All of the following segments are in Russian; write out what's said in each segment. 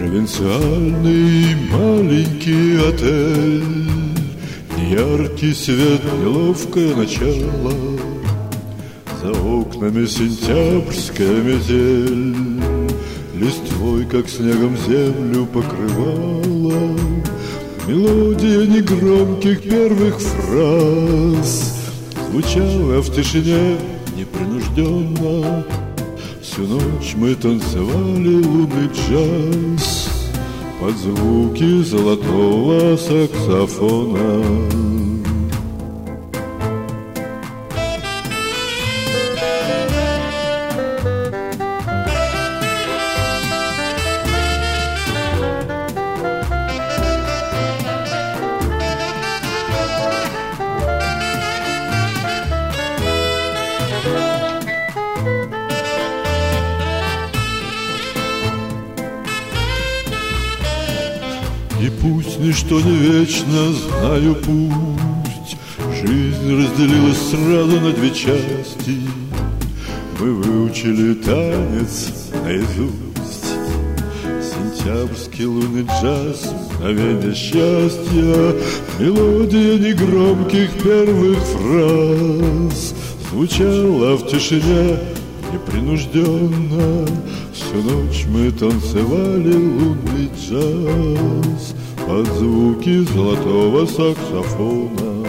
Провинциальный маленький отель, неяркий свет, неловкое начало. За окнами сентябрьская метель листвой, как снегом, землю покрывала. Мелодия негромких первых фраз звучала в тишине непринужденно. Всю ночь мы танцевали лунный джаз под звуки золотого саксофона. И пусть ничто не вечно, знаю, пусть жизнь разделилась сразу на две части. Мы выучили танец наизусть. Сентябрьский лунный джаз, мгновенье счастья, мелодия негромких первых фраз звучала в тишине непринужденно. Всю ночь мы танцевали лунный джаз под звуки золотого саксофона.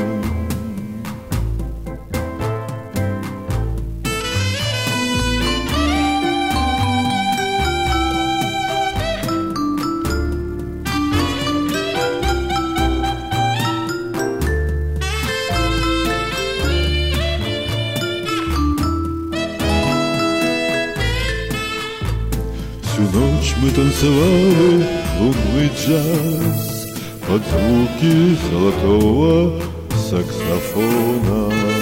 Всю ночь мы танцевали лунный джаз под звуки золотого саксофона.